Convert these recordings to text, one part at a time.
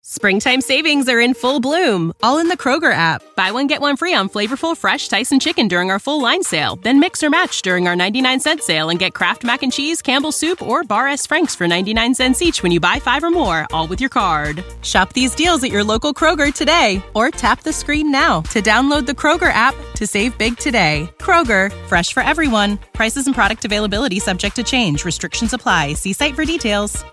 Springtime savings are in full bloom, all in the Kroger app. Buy one, get one free on flavorful, fresh Tyson chicken during our full line sale. Then mix or match during our 99-cent sale and get Kraft Mac and Cheese, Campbell's Soup, or Bar S. Frank's for 99 cents each when you buy 5 or more, all with your card. Shop these deals at your local Kroger today, or tap the screen now to download the Kroger app to save big today. Kroger, fresh for everyone. Prices and product availability subject to change. Restrictions apply. See site for details.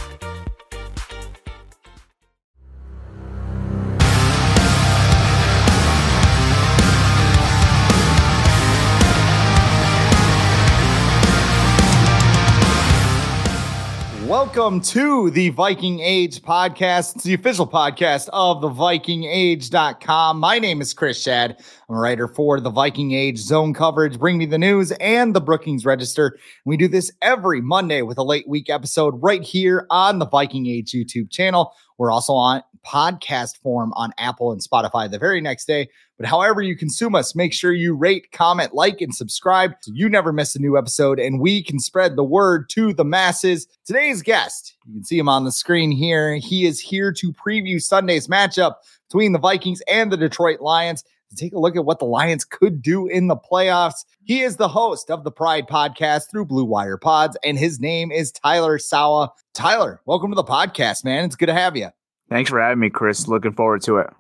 Welcome to the Viking Age podcast. It's the official podcast of the VikingAge.com. My name is Chris Schad. I'm a writer for the Viking Age Zone Coverage, Bring Me the News, and the Brookings Register. We do this every Monday with a late week episode right here on the Viking Age YouTube channel. We're also on podcast form on Apple and Spotify the very next day. But however you consume us, make sure you rate, comment, like, and subscribe so you never miss a new episode and we can spread the word to the masses. Today's guest, you can see him on the screen here. He is here to preview Sunday's matchup between the Vikings and the Detroit Lions to take a look at what the Lions could do in the playoffs. He is the host of the Pride podcast through Blue Wire Pods, and his name is Tyler Sawa. Tyler, welcome to the podcast, man. It's good to have you. Thanks for having me, Chris. Looking forward to it.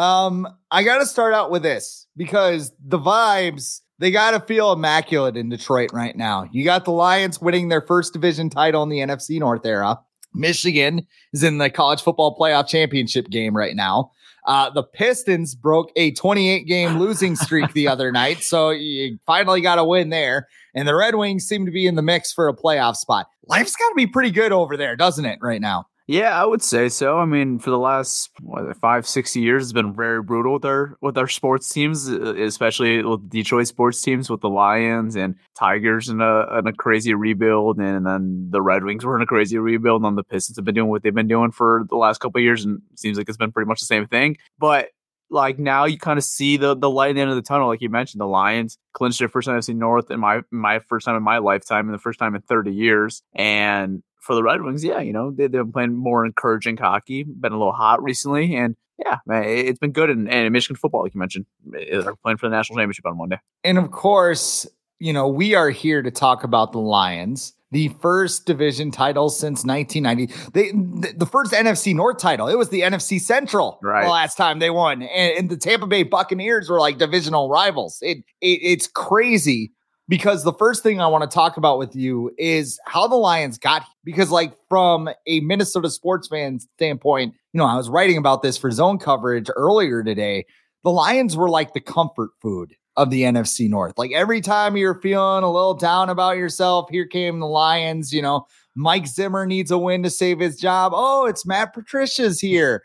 I got to start out with this because the vibes, they got to feel immaculate in Detroit right now. You got the Lions winning their first division title in the NFC North era. Michigan is in the college football playoff championship game right now. The Pistons broke a 28-game losing streak the other night, so you finally got a win there. And the Red Wings seem to be in the mix for a playoff spot. Life's got to be pretty good over there, doesn't it, right now? Yeah, I would say so. I mean, for the last 5-6 years, it's been very brutal with our sports teams, especially with Detroit sports teams, with the Lions and Tigers in a crazy rebuild, and then the Red Wings were in a crazy rebuild, and then the Pistons have been doing what they've been doing for the last couple of years, and it seems like it's been pretty much the same thing. But like now, you kind of see the light at the end of the tunnel, like you mentioned. The Lions clinched their first NFC North in my first time in my lifetime, and the first time in 30 years, and for the Red Wings, yeah, they've been playing more encouraging hockey, been a little hot recently, and yeah, man, it's been good. And Michigan football, like you mentioned, they're playing for the national championship on Monday. And of course, we are here to talk about the Lions, the first division title since 1990. The first NFC North title. It was the NFC Central the last time they won, and the Tampa Bay Buccaneers were like divisional rivals. It's crazy. Because the first thing I want to talk about with you is how the Lions got here. Because like from a Minnesota sports fan standpoint, I was writing about this for Zone Coverage earlier today. The Lions were like the comfort food of the NFC North. Like every time you're feeling a little down about yourself, here came the Lions. Mike Zimmer needs a win to save his job. Oh, it's Matt Patricia's here.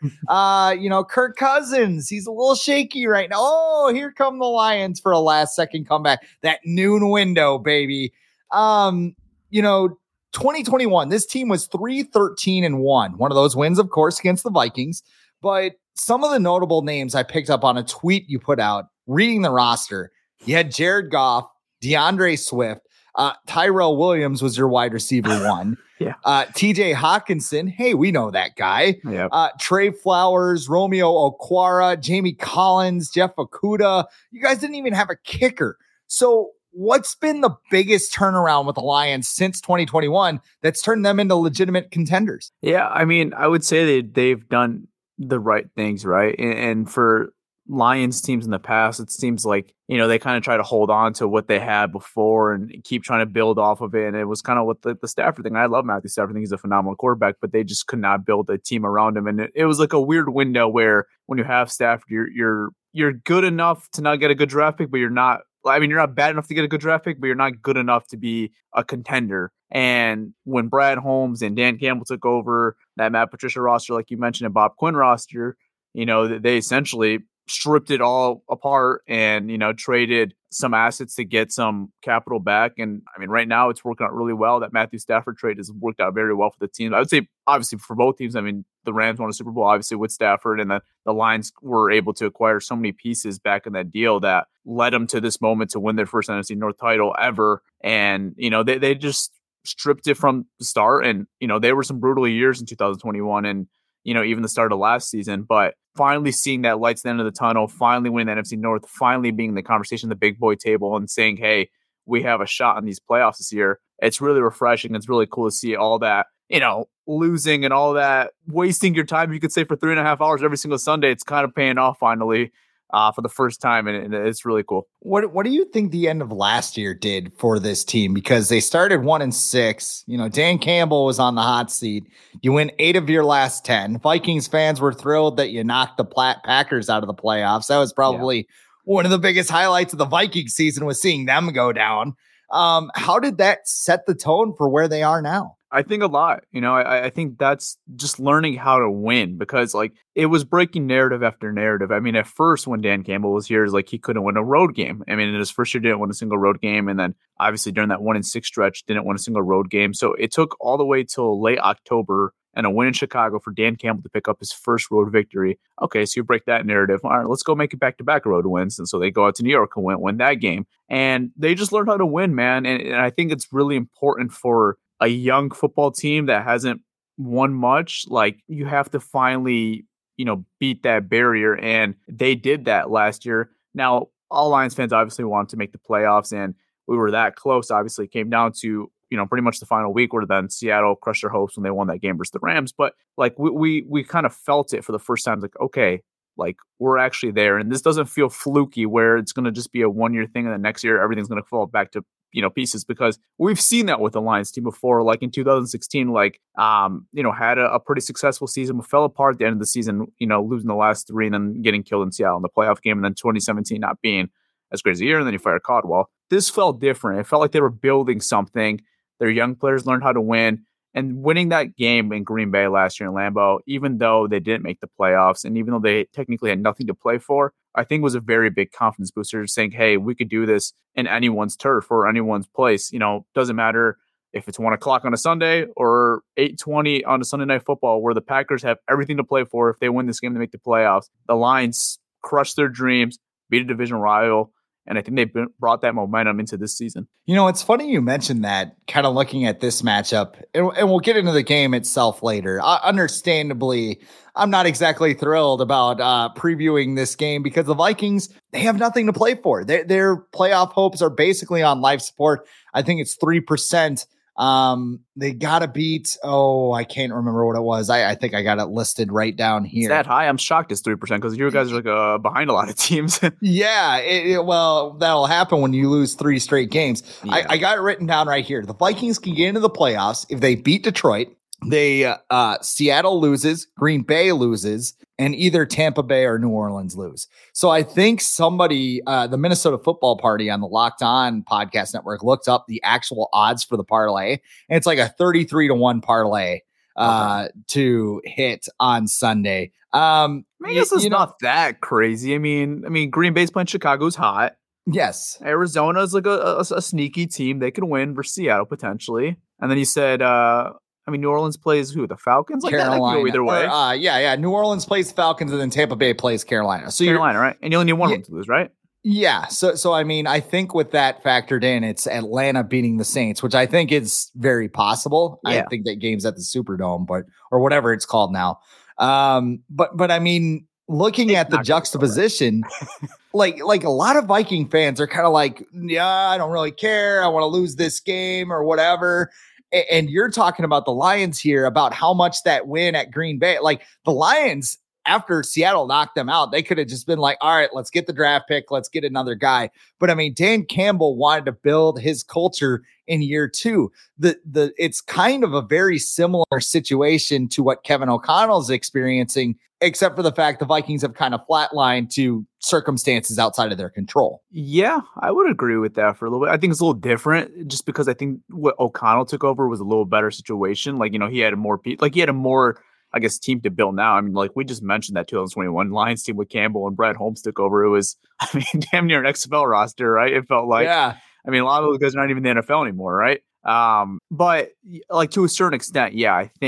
Kirk Cousins, he's a little shaky right now. Oh, here come the Lions for a last second comeback. That noon window, baby. 2021, this team was 3-13-1. One of those wins, of course, against the Vikings. But some of the notable names I picked up on a tweet you put out, reading the roster, you had Jared Goff, DeAndre Swift, Tyrell Williams was your wide receiver one. Yeah. TJ Hawkinson. Hey, we know that guy. Yep. Trey Flowers, Romeo Okwara, Jamie Collins, Jeff Okudah. You guys didn't even have a kicker. So what's been the biggest turnaround with the Lions since 2021 that's turned them into legitimate contenders? Yeah. I mean, I would say they've done the right things, right? And for Lions teams in the past, it seems like, they kind of try to hold on to what they had before and keep trying to build off of it. And it was kind of what the Stafford thing. I love Matthew Stafford. I think he's a phenomenal quarterback, but they just could not build a team around him. And it was like a weird window where when you have Stafford, you're good enough to not get a good draft pick, but you're not bad enough to get a good draft pick, but you're not good enough to be a contender. And when Brad Holmes and Dan Campbell took over that Matt Patricia roster, like you mentioned, and Bob Quinn roster, they essentially stripped it all apart and, traded some assets to get some capital back. And I mean, right now it's working out really well. That Matthew Stafford trade has worked out very well for the team. I would say, obviously, for both teams. I mean, the Rams won a Super Bowl, obviously, with Stafford, and the Lions were able to acquire so many pieces back in that deal that led them to this moment to win their first NFC North title ever. And, they just stripped it from the start. And, there were some brutal years in 2021. And even the start of last season. But finally seeing that lights at the end of the tunnel, finally winning the NFC North, finally being in the conversation, the big boy table, and saying, hey, we have a shot in these playoffs this year. It's really refreshing. It's really cool to see all that, losing and all that, wasting your time, you could say, for 3.5 hours every single Sunday. It's kind of paying off finally for the first time, and it's really cool. What do you think the end of last year did for this team? Because they started 1-6. Dan Campbell was on the hot seat. You win 8 of your last 10. Vikings fans were thrilled that you knocked the Packers out of the playoffs. That was probably one of the biggest highlights of the Vikings season, was seeing them go down. How did that set the tone for where they are now? I think a lot. I think that's just learning how to win, because it was breaking narrative after narrative. I mean, at first when Dan Campbell was here, he couldn't win a road game. I mean, in his first year, didn't win a single road game. And then obviously during that 1-6 stretch, didn't win a single road game. So it took all the way till late October and a win in Chicago for Dan Campbell to pick up his first road victory. Okay, so you break that narrative. All right, let's go make it back-to-back road wins. And so they go out to New York and win that game. And they just learned how to win, man. And I think it's really important for a young football team that hasn't won much. You have to finally, beat that barrier. And they did that last year. Now, all Lions fans obviously wanted to make the playoffs, and we were that close. Obviously, it came down to, pretty much the final week, where then Seattle crushed their hopes when they won that game versus the Rams. But we kind of felt it for the first time. Okay, we're actually there. And this doesn't feel fluky where it's going to just be a 1-year thing, and the next year everything's going to fall back to pieces, because we've seen that with the Lions team before. In 2016, had a pretty successful season, but fell apart at the end of the season, losing the last 3 and then getting killed in Seattle in the playoff game. And then 2017 not being as great as a year. And then you fired Caldwell. This felt different. It felt like they were building something. Their young players learned how to win, and winning that game in Green Bay last year in Lambeau, even though they didn't make the playoffs, and even though they technically had nothing to play for, I think was a very big confidence booster, saying, hey, we could do this in anyone's turf or anyone's place. Doesn't matter if it's 1:00 on a Sunday or 8:20 on a Sunday Night Football, where the Packers have everything to play for. If they win this game, they make the playoffs. The Lions crushed their dreams, beat a division rival, and I think they brought that momentum into this season. It's funny you mentioned that, kind of looking at this matchup, and we'll get into the game itself later. Understandably, I'm not exactly thrilled about previewing this game, because the Vikings, they have nothing to play for. Their playoff hopes are basically on life support. I think it's 3%. They got to beat, I can't remember what it was. I think I got it listed right down here. It's that high? I'm shocked it's 3%, because you guys are behind a lot of teams. Yeah, well, that'll happen when you lose 3 straight games. Yeah. I got it written down right here. The Vikings can get into the playoffs if they beat Detroit. Seattle loses, Green Bay loses, and either Tampa Bay or New Orleans lose. So I think somebody, the Minnesota Football Party on the Locked On podcast network, looked up the actual odds for the parlay, and it's like a 33-1 parlay to hit on Sunday. I guess it's not that crazy. I mean, Green Bay's playing Chicago's hot. Yes. Arizona's a sneaky team. They could win versus Seattle potentially. And then you said, New Orleans plays who? The Falcons? Carolina. That could go either way. Yeah. New Orleans plays Falcons, and then Tampa Bay plays Carolina. So Carolina, right? And you only need one of them to lose, right? Yeah. So I think with that factored in, it's Atlanta beating the Saints, which I think is very possible. Yeah. I think that game's at the Superdome, or whatever it's called now. But looking at the juxtaposition, like a lot of Viking fans are kind of I don't really care. I want to lose this game or whatever. And you're talking about the Lions here, about how much that win at Green Bay, the Lions, after Seattle knocked them out, they could have just been all right, let's get the draft pick. Let's get another guy. But Dan Campbell wanted to build his culture in year 2. It's kind of a very similar situation to what Kevin O'Connell's experiencing, except for the fact the Vikings have kind of flatlined to circumstances outside of their control. Yeah, I would agree with that for a little bit. I think it's a little different, just because I think what O'Connell took over was a little better situation. He had a more I guess, team to build now. We just mentioned that 2021 Lions team with Campbell and Brad Holmes took over. It was, damn near an XFL roster, right? It felt like, yeah. A lot of those guys are not even in the NFL anymore, right? But to a certain extent, yeah, I think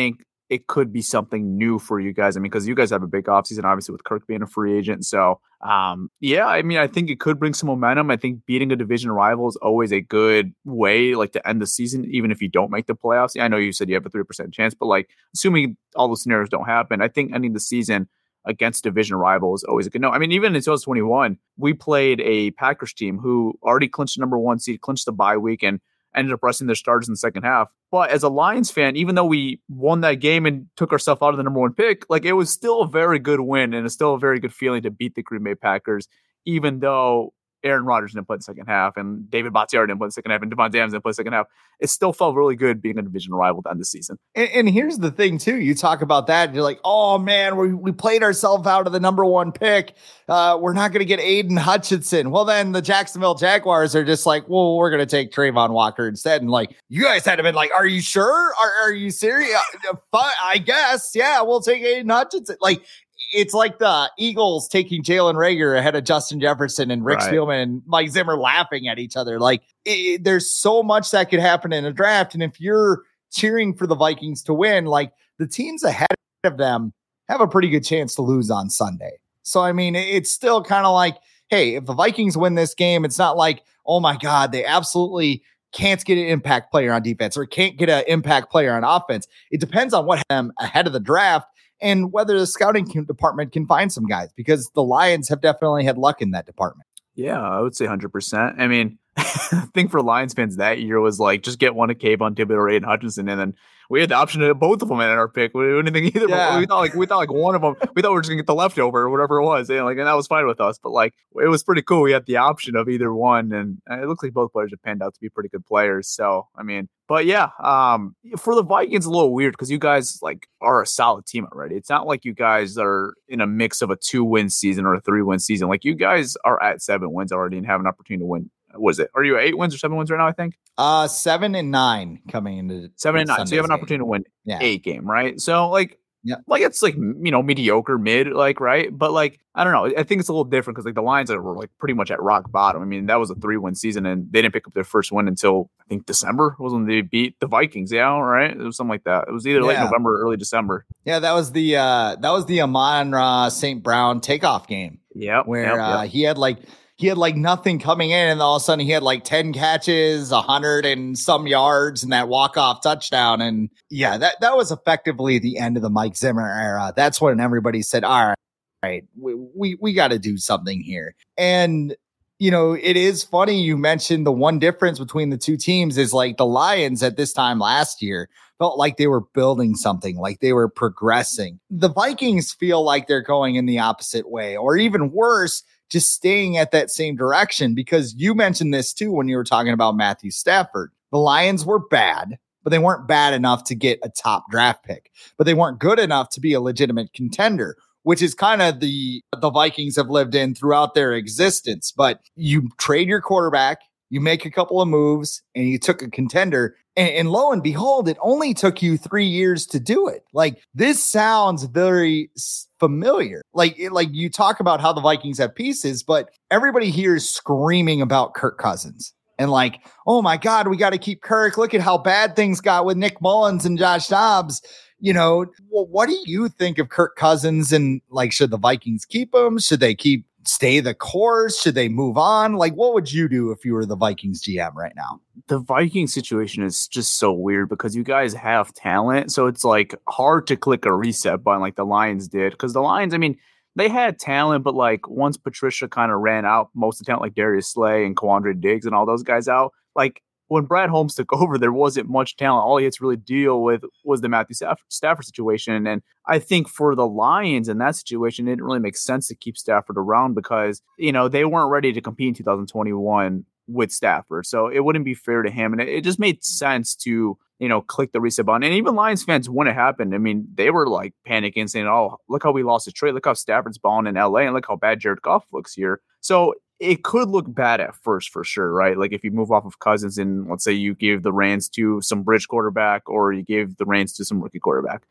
it could be something new for you guys. I mean, because you guys have a big offseason, obviously, with Kirk being a free agent. So, yeah, I mean, I think it could bring some momentum. I think beating a division rival is always a good way, like, to end the season, even if you don't make the playoffs. I know you said you have a 3% chance, but, like, assuming all those scenarios don't happen, I think ending the season against division rival is always a good note. I mean, even in 2021, we played a Packers team who already clinched the number 1 seed, clinched the bye week, and ended up resting their starters in the second half. But as a Lions fan, even though we won that game and took ourselves out of the number 1 pick, like, it was still a very good win, and it's still a very good feeling to beat the Green Bay Packers, even though Aaron Rodgers didn't play the second half, and David Bakhtiari didn't play the second half, and Devontae Adams didn't play the second half. It still felt really good being a division rival to end the season. And here's the thing, too. You talk about that, and you're like, oh, man, we played ourselves out of the number 1 pick. We're not going to get Aiden Hutchinson. Well, then the Jacksonville Jaguars are just like, well, we're going to take Trayvon Walker instead. And, like, you guys had to been like, are you sure? Are you serious? I guess. Yeah, we'll take Aiden Hutchinson. Like, it's like the Eagles taking Jalen Reagor ahead of Justin Jefferson and Rick Spielman and Mike Zimmer laughing at each other. Like, there's so much that could happen in a draft. And if you're cheering for the Vikings to win, like, the teams ahead of them have a pretty good chance to lose on Sunday. So, I mean, it's still kind of like, hey, if the Vikings win this game, it's not like, oh my God, they absolutely can't get an impact player on defense or can't get an impact player on offense. It depends on what them ahead of the draft and whether the scouting department can find some guys, because the Lions have definitely had luck in that department. Yeah, I would say 100%. I mean, the thing for Lions fans that year was like, just get one of Kayvon Thibodeaux or Aiden Hutchinson, and then we had the option of both of them in our pick. We didn't think either. Yeah. We thought like one of them. We thought we were just gonna get the leftover or whatever it was, and that was fine with us. But like, it was pretty cool. We had the option of either one, and it looks like both players have panned out to be pretty good players. So I mean, but yeah, for the Vikings, a little weird because you guys like are a solid team already. It's not like you guys are in a mix of a 2-win season or a 3-win season. Like, you guys are at 7 wins already and have an opportunity to win. What is it? Are you at 8 wins or 7 wins right now, I think? 7 and 9 coming into 7 and 9. Sunday's so you have an opportunity to win 8 game, right? So like, like, it's like, mediocre mid, like, right? But like, I don't know. I think it's a little different because like the Lions were like pretty much at rock bottom. I mean, that was a 3-win season and they didn't pick up their first win until I think December was when they beat the Vikings. Yeah, right. It was something like that. It was either late November or early December. Yeah, that was the Amon-Ra St. Brown takeoff game. Yeah, where he had like nothing coming in, and all of a sudden he had like 10 catches, 100 and some yards, and that walk-off touchdown. And yeah, that was effectively the end of the Mike Zimmer era. That's when everybody said, all right, we got to do something here. And, it is funny you mentioned the one difference between the two teams is like the Lions at this time last year felt like they were building something, like they were progressing. The Vikings feel like they're going in the opposite way, or even worse, just staying at that same direction, because you mentioned this too when you were talking about Matthew Stafford. The Lions were bad, but they weren't bad enough to get a top draft pick, but they weren't good enough to be a legitimate contender, which is kind of the Vikings have lived in throughout their existence. But you trade your quarterback, you make a couple of moves, and you took a contender. And lo and behold, it only took you 3 years to do it. Like, this sounds very familiar. Like you talk about how the Vikings have pieces, but everybody here is screaming about Kirk Cousins. And like, oh my God, we got to keep Kirk. Look at how bad things got with Nick Mullins and Josh Dobbs. What do you think of Kirk Cousins? And like, should the Vikings keep him? Should they stay the course? Should they move on? Like, what would you do if you were the Vikings GM right now? The Vikings situation is just so weird because you guys have talent. So it's like hard to click a reset button like the Lions did. Because the Lions, I mean, they had talent, but like once Patricia kind of ran out most of the talent, like Darius Slay and Quandre Diggs and all those guys out, like when Brad Holmes took over, there wasn't much talent. All he had to really deal with was the Matthew Stafford situation. And I think for the Lions in that situation, it didn't really make sense to keep Stafford around because, they weren't ready to compete in 2021 with Stafford. So it wouldn't be fair to him. And it just made sense to, click the reset button. And even Lions fans, when it happened, I mean, they were like panicking, saying, oh, look how we lost to Detroit. Look how Stafford's balling in LA and look how bad Jared Goff looks here. So it could look bad at first for sure, right? Like if you move off of Cousins and let's say you give the reins to some bridge quarterback or you gave the reins to some rookie quarterback.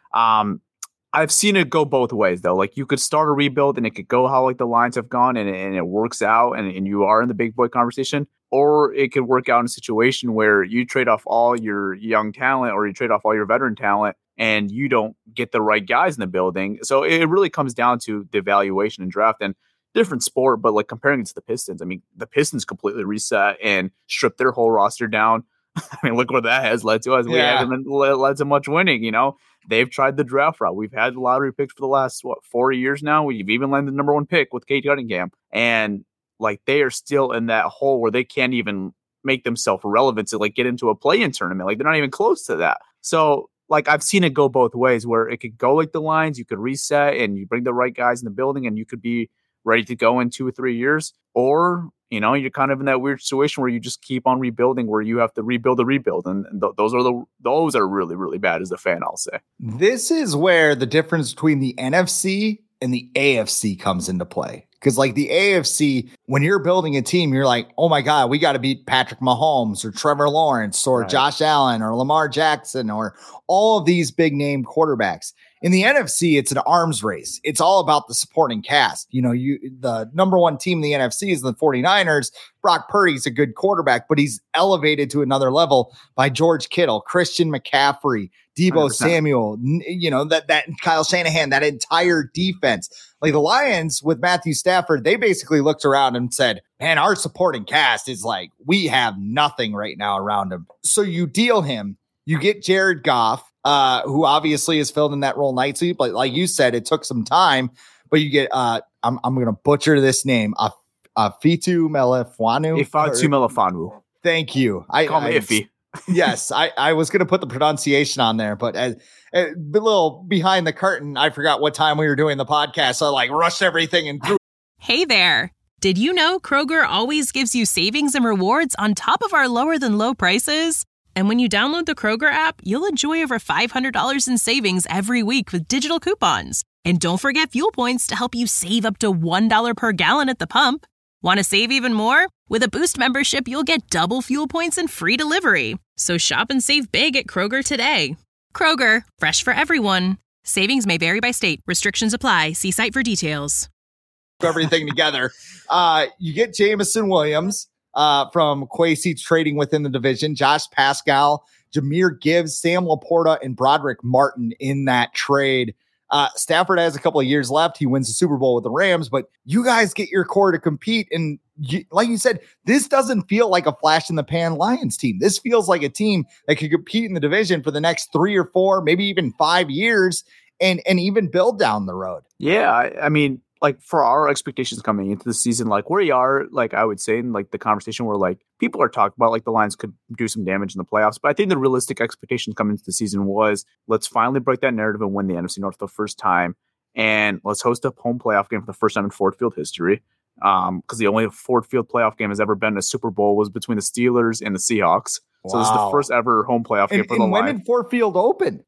I've seen it go both ways though. Like you could start a rebuild and it could go how like the Lions have gone and it works out and you are in the big boy conversation. Or it could work out in a situation where you trade off all your young talent or you trade off all your veteran talent and you don't get the right guys in the building. So it really comes down to the evaluation and draft, and different sport, but like comparing it to the Pistons, I mean, the Pistons completely reset and stripped their whole roster down. I mean, look what that has led to us. We haven't led to much winning, you know. They've tried the draft route. We've had lottery picks for the last, 4 years now. We've even landed the number 1 pick with Cade Cunningham. And like they are still in that hole where they can't even make themselves relevant to like get into a play-in tournament. Like they're not even close to that. So like I've seen it go both ways where it could go like the Lions, you could reset and you bring the right guys in the building and you could be ready to go in 2 or 3 years. Or, you know, you're kind of in that weird situation where you just keep on rebuilding, where you have to rebuild the rebuild. And those are really, really bad as a fan, I'll say. This is where the difference between the NFC and the AFC comes into play. Because like the AFC, when you're building a team, you're like, oh my God, we got to beat Patrick Mahomes or Trevor Lawrence or Josh Allen or Lamar Jackson or all of these big name quarterbacks. In the NFC, it's an arms race. It's all about the supporting cast. You know, the number 1 team in the NFC is the 49ers. Brock Purdy's a good quarterback, but he's elevated to another level by George Kittle, Christian McCaffrey, Deebo 100%. Samuel, you know, that Kyle Shanahan, that entire defense. Like the Lions with Matthew Stafford, they basically looked around and said, man, our supporting cast is like, we have nothing right now around him. So you deal him, you get Jared Goff, who obviously has filled in that role nicely, but like you said, it took some time. But you get, I'm going to butcher this name, Ifeatu Melifonwu. Thank you. Call me Iffy. Yes, I was going to put the pronunciation on there, but a little behind the curtain, I forgot what time we were doing the podcast, so I like rushed everything and threw. Hey there. Did you know Kroger always gives you savings and rewards on top of our lower than low prices? And when you download the Kroger app, you'll enjoy over $500 in savings every week with digital coupons. And don't forget fuel points to help you save up to $1 per gallon at the pump. Want to save even more? With a Boost membership, you'll get double fuel points and free delivery. So shop and save big at Kroger today. Kroger, fresh for everyone. Savings may vary by state. Restrictions apply. See site for details. Everything together. You get Jameson Williams from Kwesi trading within the division, Josh Pascal, Jahmyr Gibbs, Sam Laporta, and Broderick Martin in that trade. Stafford has a couple of years left. He wins the Super Bowl with the Rams, but you guys get your core to compete. And like you said, this doesn't feel like a flash in the pan Lions team. This feels like a team that could compete in the division for the next 3 or 4, maybe even 5 years and even build down the road. Yeah. I mean, like for our expectations coming into the season, like where you are, like I would say in like the conversation where like people are talking about like the Lions could do some damage in the playoffs. But I think the realistic expectations coming into the season was let's finally break that narrative and win the NFC North for the first time. And let's host a home playoff game for the first time in Ford Field history. Because the only Ford Field playoff game has ever been a Super Bowl was between the Steelers and the Seahawks. Wow. So this is the first ever home playoff game for the Lions. When did Ford Field open?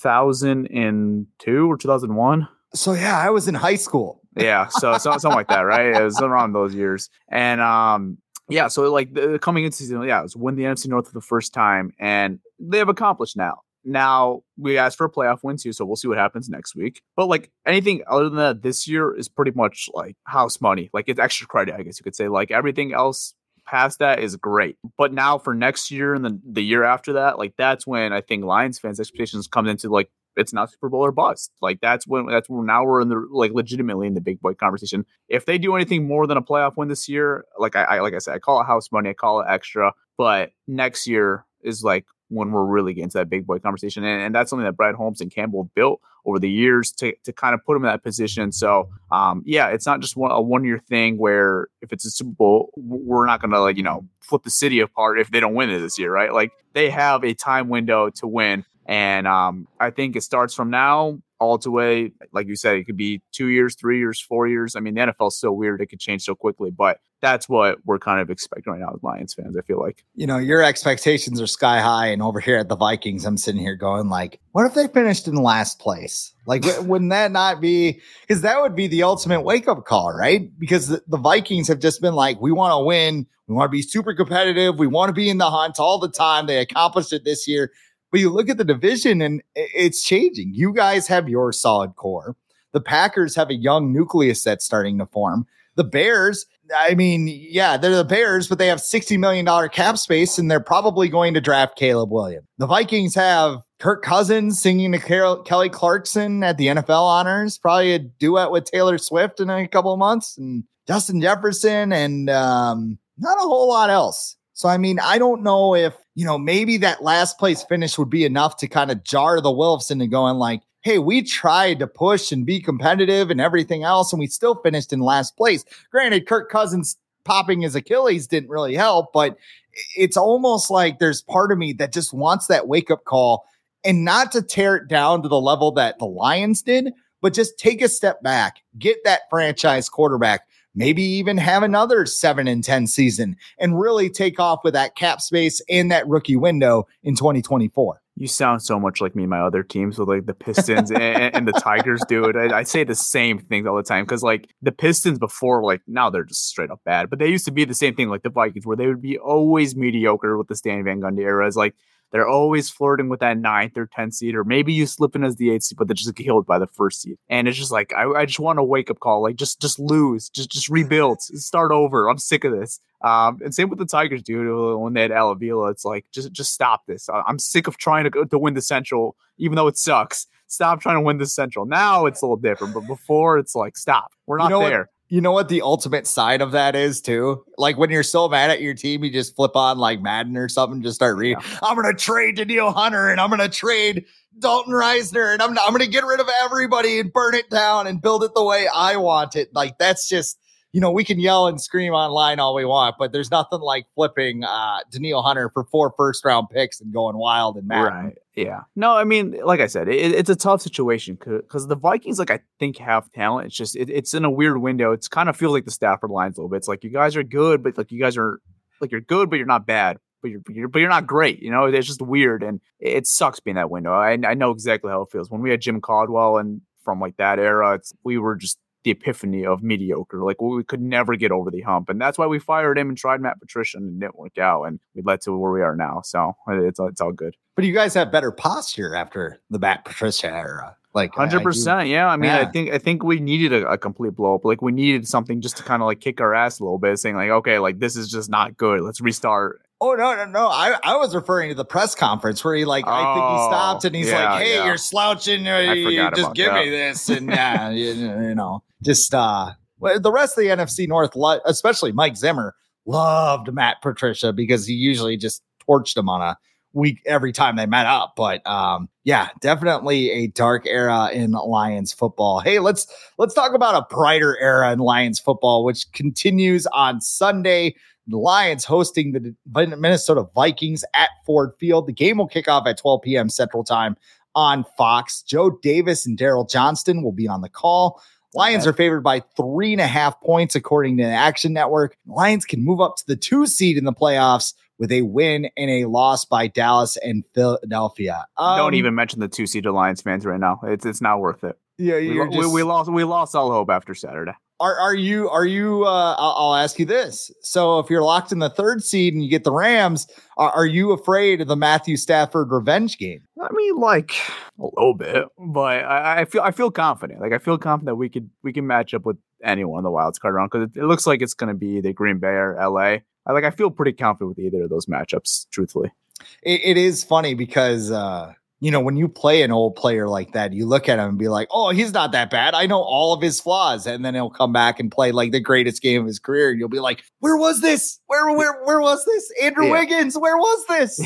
2002 or 2001. So yeah, I was in high school. Yeah, so something like that, right? It was around those years. And yeah, so like coming into season, yeah, it was win the NFC North for the first time, and they have accomplished now. Now we asked for a playoff win too, so we'll see what happens next week. But like anything other than that, this year is pretty much like house money. Like it's extra credit, I guess you could say. Like everything else past that is great. But now for next year and the year after that, like that's when I think Lions fans' expectations come into like it's not Super Bowl or bust. Like that's when now we're in the like legitimately in the big boy conversation. If they do anything more than a playoff win this year, like I said, I call it house money, I call it extra. But next year is like when we're really getting to that big boy conversation. And that's something that Brad Holmes and Campbell built over the years to kind of put them in that position. So, yeah, it's not just a 1 year thing where if it's a Super Bowl, we're not going to like, flip the city apart if they don't win it this year, right? Like they have a time window to win. And I think it starts from now all the way. Like you said, it could be 2 years, 3 years, 4 years. I mean, the NFL is so weird. It could change so quickly, but that's what we're kind of expecting right now as Lions fans, I feel like. Your expectations are sky high. And over here at the Vikings, I'm sitting here going like, what if they finished in last place? Like, wouldn't that not be, because that would be the ultimate wake up call, right? Because the Vikings have just been like, we want to win. We want to be super competitive. We want to be in the hunt all the time. They accomplished it this year. But you look at the division and it's changing. You guys have your solid core. The Packers have a young nucleus that's starting to form. The Bears, I mean, yeah, they're the Bears, but they have $60 million cap space, and they're probably going to draft Caleb Williams. The Vikings have Kirk Cousins singing to Kelly Clarkson at the NFL honors, probably a duet with Taylor Swift in a couple of months, and Justin Jefferson, and not a whole lot else. So, I mean, I don't know if, maybe that last place finish would be enough to kind of jar the Wilfs into going like, hey, we tried to push and be competitive and everything else, and we still finished in last place. Granted, Kirk Cousins popping his Achilles didn't really help, but it's almost like there's part of me that just wants that wake-up call, and not to tear it down to the level that the Lions did, but just take a step back, get that franchise quarterback, maybe even have another 7-10 season and really take off with that cap space and that rookie window in 2024. You sound so much like me and my other teams with like the Pistons and the Tigers, dude. I say the same things all the time because like the Pistons before, like now they're just straight up bad, but they used to be the same thing like the Vikings where they would be always mediocre with the Stan Van Gundy era. It's like they're always flirting with that 9th or 10th seed, or maybe you slip in as the 8th seed, but they're just killed by the 1st seed. And it's just like, I just want a wake up call. Like just lose, just rebuild, start over. I'm sick of this. And same with the Tigers, dude. When they had Al Avila, it's like, just stop this. I'm sick of trying to win the Central, even though it sucks. Stop trying to win the Central. Now it's a little different, but before it's like, stop. We're not there. You know what the ultimate side of that is too? Like when you're so mad at your team, you just flip on like Madden or something, just start reading. Yeah. I'm going to trade Danielle Hunter and I'm going to trade Dalton Reisner and I'm going to get rid of everybody and burn it down and build it the way I want it. Like that's just, we can yell and scream online all we want, but there's nothing like flipping Danielle Hunter for 4 first-round picks and going wild and mad. Right. Yeah. No, I mean, like I said, it's a tough situation because the Vikings, like I think, have talent. It's just it's in a weird window. It's kind of feels like the Stafford Lions a little bit. It's like you guys are good, but like you guys are like you're good, but you're not bad. But you're not great. It's just weird, and it sucks being that window. I know exactly how it feels when we had Jim Caldwell and from like that era. We were just the epiphany of mediocre. Like we could never get over the hump, and that's why we fired him and tried Matt Patricia and it didn't work out, and we led to where we are now. So it's all good. But you guys have better posture after the Matt Patricia era. Like 100%. Yeah. I mean, yeah. I think we needed a complete blow up. Like we needed something just to kind of like kick our ass a little bit, saying like, okay, like this is just not good. Let's restart. Oh, no. I was referring to the press conference where I think he stopped and he's like, hey, you're slouching. You just give me this. And just the rest of the NFC North, especially Mike Zimmer, loved Matt Patricia because he usually just torched him on a week every time they met up. But definitely a dark era in Lions football. Hey, let's talk about a brighter era in Lions football, which continues on Sunday. The Lions hosting the Minnesota Vikings at Ford Field. The game will kick off at 12 p.m. Central Time on Fox. Joe Davis and Daryl Johnston will be on the call. Lions are favored by 3.5 points, according to the Action Network. Lions can move up to the 2 seed in the playoffs with a win and a loss by Dallas and Philadelphia. Don't even mention the 2 seed to Lions fans right now. It's not worth it. Yeah, we lost all hope after Saturday. Are you I'll ask you this. So if you're locked in the 3rd seed and you get the Rams, are you afraid of the Matthew Stafford revenge game? I mean, like a little bit, but I feel confident. Like I feel confident we can match up with anyone in the wild card round because it looks like it's going to be the Green Bay or LA. I feel pretty confident with either of those matchups, truthfully. It is funny because when you play an old player like that, you look at him and be like, oh, he's not that bad. I know all of his flaws. And then he'll come back and play like the greatest game of his career. And you'll be like, where was this? Where was this? Andrew Wiggins, where was this?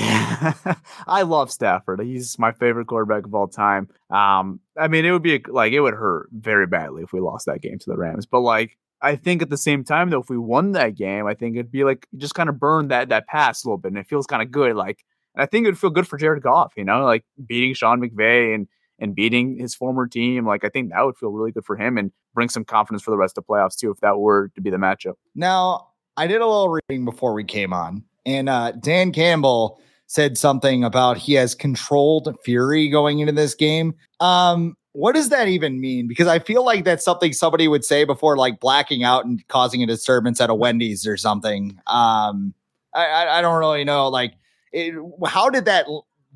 I love Stafford. He's my favorite quarterback of all time. I mean, it would be it would hurt very badly if we lost that game to the Rams. But I think at the same time, though, if we won that game, I think it'd be like you just kind of burn that pass a little bit. And it feels kind of good. I think it would feel good for Jared Goff, beating Sean McVay and beating his former team. I think that would feel really good for him and bring some confidence for the rest of the playoffs, too, if that were to be the matchup. Now, I did a little reading before we came on, and Dan Campbell said something about he has controlled fury going into this game. What does that even mean? Because I feel like that's something somebody would say before blacking out and causing a disturbance at a Wendy's or something. I don't really know. How did that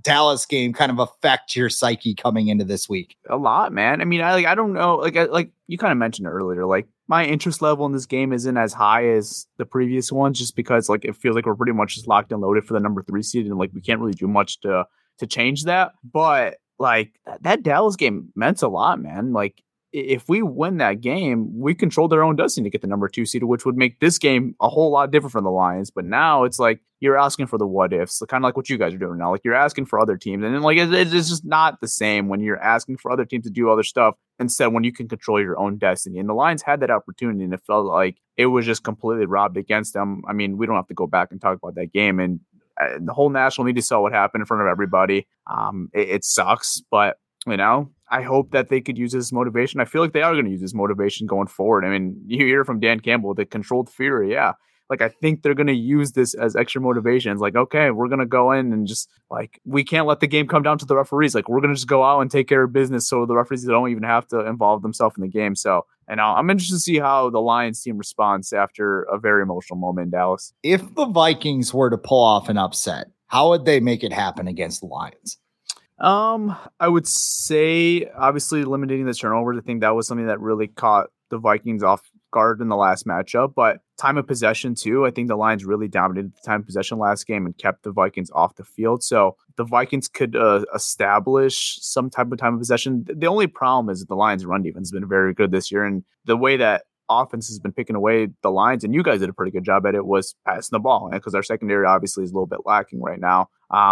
Dallas game kind of affect your psyche coming into this week? A lot, man. I mean, I don't know. Like you kind of mentioned earlier, like my interest level in this game isn't as high as the previous ones, just because like it feels like we're pretty much just locked and loaded for the number 3 seed, and like we can't really do much to change that. But like that Dallas game meant a lot, man. Like if we win that game, we controlled our own destiny to get the number 2 seed, which would make this game a whole lot different from the Lions. But now it's like you're asking for the what ifs, kind of like what you guys are doing now. Like you're asking for other teams, and then like it's just not the same when you're asking for other teams to do other stuff instead when you can control your own destiny. And the Lions had that opportunity, and it felt like it was just completely robbed against them. I mean, we don't have to go back and talk about that game, and the whole national media saw what happened in front of everybody. It sucks, but you know, I hope that they could use this motivation. I feel like they are going to use this motivation going forward. I mean, you hear from Dan Campbell, the controlled fear. Yeah. Like, I think they're going to use this as extra motivation. It's like, okay, we're going to go in and just like, we can't let the game come down to the referees. Like, we're going to just go out and take care of business. So the referees don't even have to involve themselves in the game. So, and I'm interested to see how the Lions team responds after a very emotional moment in Dallas. If the Vikings were to pull off an upset, how would they make it happen against the Lions? I would say obviously eliminating the turnovers. I think that was something that really caught the Vikings off guard in the last matchup, but time of possession too. I think the Lions really dominated the time of possession last game and kept the Vikings off the field. So the Vikings could establish some type of time of possession. The only problem is that the Lions run defense has been very good this year, and the way that offense has been picking away the Lions, and you guys did a pretty good job at it, was passing the ball, because our secondary obviously is a little bit lacking right now.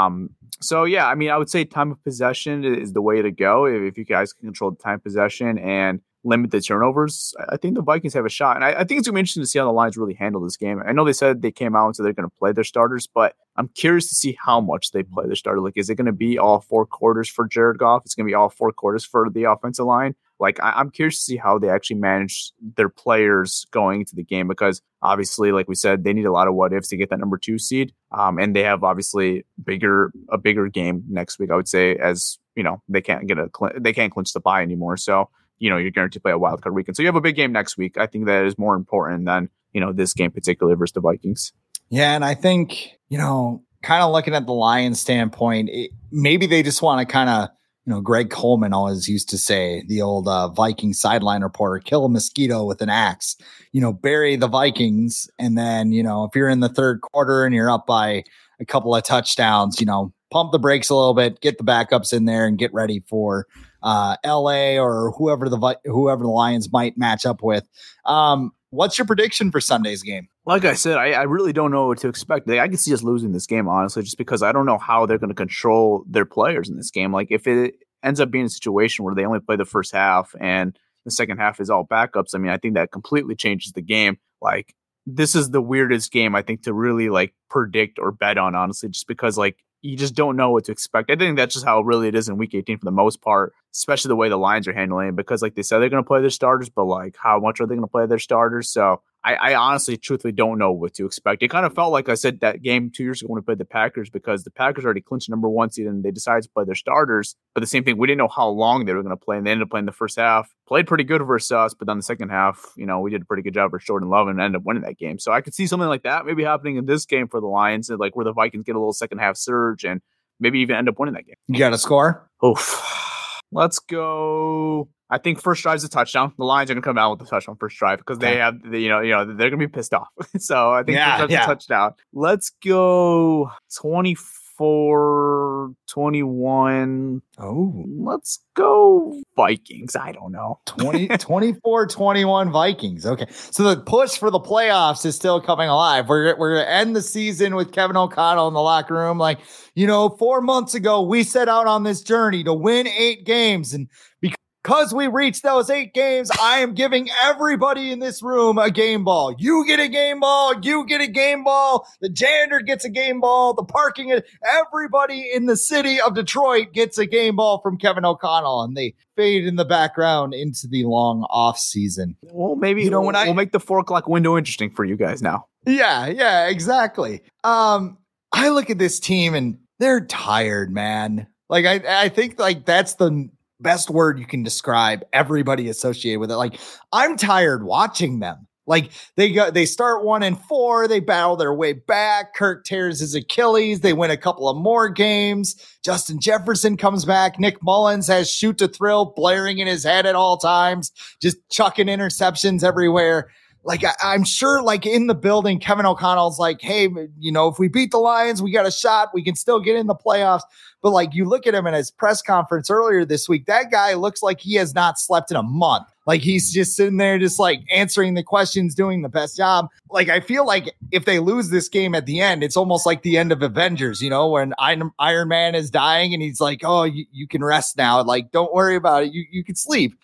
So yeah, I mean, I would say time of possession is the way to go. If you guys can control the time of possession and limit the turnovers, I think the Vikings have a shot. And I think it's going to be interesting to see how the Lions really handle this game. I know they said they came out and said they're going to play their starters, but I'm curious to see how much they play their starter. Like, is it going to be all 4 quarters for Jared Goff? It's going to be all 4 quarters for the offensive line. Like, I'm curious to see how they actually manage their players going into the game, because obviously, like we said, they need a lot of what ifs to get that number 2 seed. And they have obviously a bigger game next week, I would say, as you know, they can't clinch the bye anymore. So, you know, you're guaranteed to play a wild card weekend. So you have a big game next week. I think that is more important than, you know, this game particularly versus the Vikings. Yeah. And I think, you know, kind of looking at the Lions standpoint, maybe they just want to kind of, you know, Greg Coleman always used to say, the old Viking sideline reporter, kill a mosquito with an axe, you know, bury the Vikings. And then, you know, if you're in the third quarter and you're up by a couple of touchdowns, you know, pump the brakes a little bit, get the backups in there and get ready for LA or whoever the Lions might match up with. What's your prediction for Sunday's game? Like I said, I really don't know what to expect. I can see us losing this game, honestly, just because I don't know how they're going to control their players in this game. Like, if it ends up being a situation where they only play the first half and the second half is all backups, I mean, I think that completely changes the game. Like, this is the weirdest game, I think, to really like predict or bet on, honestly, just because like you just don't know what to expect. I think that's just how really it is in week 18 for the most part, especially the way the Lions are handling it, because like they said, they're going to play their starters, but like how much are they going to play their starters? So I honestly, truthfully don't know what to expect. It kind of felt like I said that game 2 years ago when we played the Packers, because the Packers already clinched number 1 seed and they decided to play their starters. But the same thing, we didn't know how long they were going to play, and they ended up playing the first half, played pretty good versus us, but then the second half, you know, we did a pretty good job versus Jordan Love and ended up winning that game. So I could see something like that maybe happening in this game for the Lions, and like where the Vikings get a little second half surge and maybe even end up winning that game. You got a score? Oof. Let's go. I think first drive's a touchdown. The Lions are going to come out with the touchdown first drive because they have, you know, they're going to be pissed off. So I think first drive's a touchdown. Let's go 24-21. Oh, let's go Vikings. I don't know. 24-21 Vikings. Okay. So the push for the playoffs is still coming alive. We're going to end the season with Kevin O'Connell in the locker room. Like, you know, 4 months ago, we set out on this journey to win 8 games, and because we reached those 8 games, I am giving everybody in this room a game ball. You get a game ball. You get a game ball. The janitor gets a game ball. The parking, everybody in the city of Detroit gets a game ball from Kevin O'Connell, and they fade in the background into the long off season. Well, maybe, you know, we'll make the 4 o'clock window interesting for you guys now. Yeah, exactly. I look at this team and they're tired, man. Like, I think like that's the best word you can describe everybody associated with it. Like, I'm tired watching them. Like they start 1-4, they battle their way back. Kirk tears his Achilles. They win a couple of more games. Justin Jefferson comes back. Nick Mullins has shoot to thrill blaring in his head at all times, just chucking interceptions everywhere. Like I'm sure like in the building, Kevin O'Connell's like, hey, if we beat the Lions, we got a shot. We can still get in the playoffs. But like you look at him in his press conference earlier this week, that guy looks like he has not slept in a month. Like he's just sitting there, just like answering the questions, doing the best job. Like I feel like if they lose this game at the end, it's almost like the end of Avengers, when Iron Man is dying and he's like, oh, you can rest now. Like, don't worry about it. You can sleep.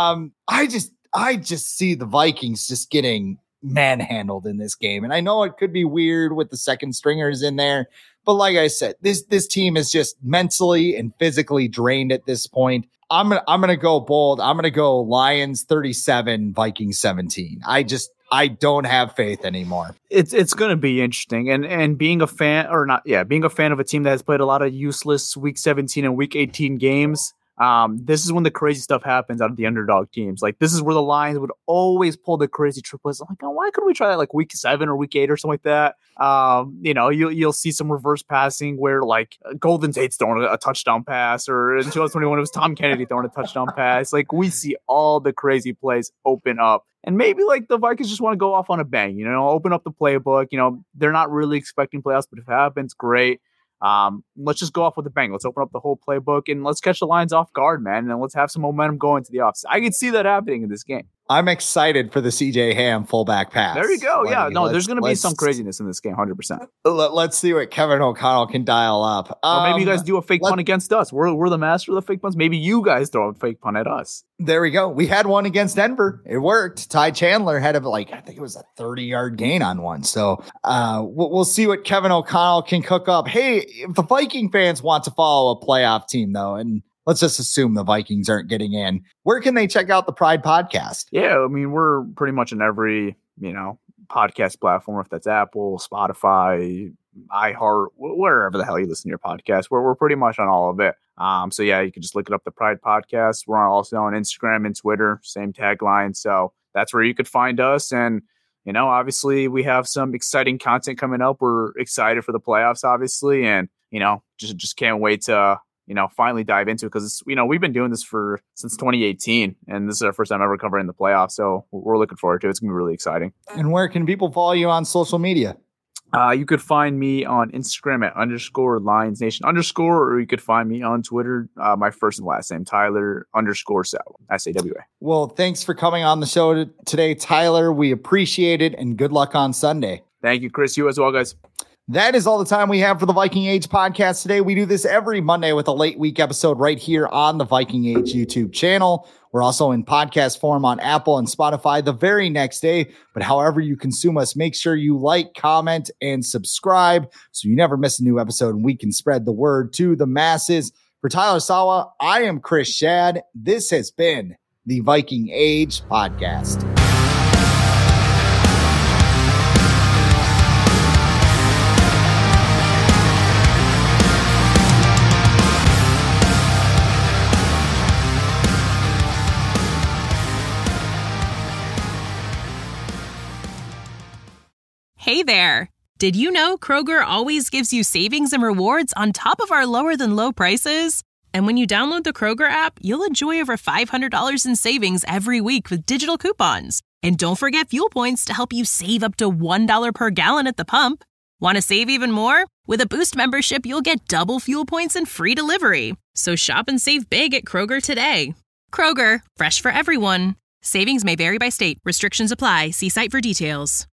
I just see the Vikings just getting manhandled in this game. And I know it could be weird with the second stringers in there, but like I said, this team is just mentally and physically drained at this point. I'm gonna go bold. I'm gonna go Lions 37, Vikings 17. I don't have faith anymore. It's going to be interesting, and being a fan being a fan of a team that has played a lot of useless Week 17 and Week 18 games. This is when the crazy stuff happens out of the underdog teams. Like this is where the Lions would always pull the crazy triplets. I'm like, oh, why couldn't we try that like Week 7 or Week 8 or something like that? You'll see some reverse passing where like Golden Tate's throwing a touchdown pass, or in 2021 it was Tom Kennedy throwing a touchdown pass. Like we see all the crazy plays open up. And maybe like the Vikings just want to go off on a bang, open up the playbook. They're not really expecting playoffs, but if it happens, great. Let's just go off with a bang. Let's open up the whole playbook and let's catch the Lions off guard, man. And let's have some momentum going to the offseason. I can see that happening in this game. I'm excited for the CJ Ham fullback pass. There you go. Yeah, no, there's going to be some craziness in this game, 100%. Let's see what Kevin O'Connell can dial up. Or maybe you guys do a fake punt against us. We're the master of the fake punts. Maybe you guys throw a fake punt at us. There we go. We had one against Denver. It worked. Ty Chandler had I think it was a 30-yard gain on one. So we'll see what Kevin O'Connell can cook up. Hey, if the Viking fans want to follow a playoff team, though, and let's just assume the Vikings aren't getting in, where can they check out the Pride podcast? Yeah, I mean, we're pretty much in every, podcast platform, if that's Apple, Spotify, iHeart, wherever the hell you listen to your podcast. We're pretty much on all of it. So yeah, you can just look it up, the Pride Podcast. We're also on Instagram and Twitter, same tagline. So that's where you could find us. And, obviously we have some exciting content coming up. We're excited for the playoffs, obviously. And, just can't wait to, finally dive into it because we've been doing this since 2018, and this is our first time ever covering the playoffs. So we're looking forward to it. It's gonna be really exciting. And where can people follow you on social media? You could find me on Instagram at _LionsNation_, or you could find me on Twitter. My first and last name, Tyler _Sawa, SAWA. Well, thanks for coming on the show today, Tyler. We appreciate it, and good luck on Sunday. Thank you, Chris. You as well, guys. That is all the time we have for the Viking Age podcast today. We do this every Monday with a late week episode right here on the Viking Age YouTube channel. We're also in podcast form on Apple and Spotify the very next day. But however you consume us, make sure you like, comment, and subscribe so you never miss a new episode and we can spread the word to the masses. For Tyler Sawa, I am Chris Shad. This has been the Viking Age podcast. Hey there! Did you know Kroger always gives you savings and rewards on top of our lower than low prices? And when you download the Kroger app, you'll enjoy over $500 in savings every week with digital coupons. And don't forget fuel points to help you save up to $1 per gallon at the pump. Want to save even more? With a Boost membership, you'll get double fuel points and free delivery. So shop and save big at Kroger today. Kroger, fresh for everyone. Savings may vary by state. Restrictions apply. See site for details.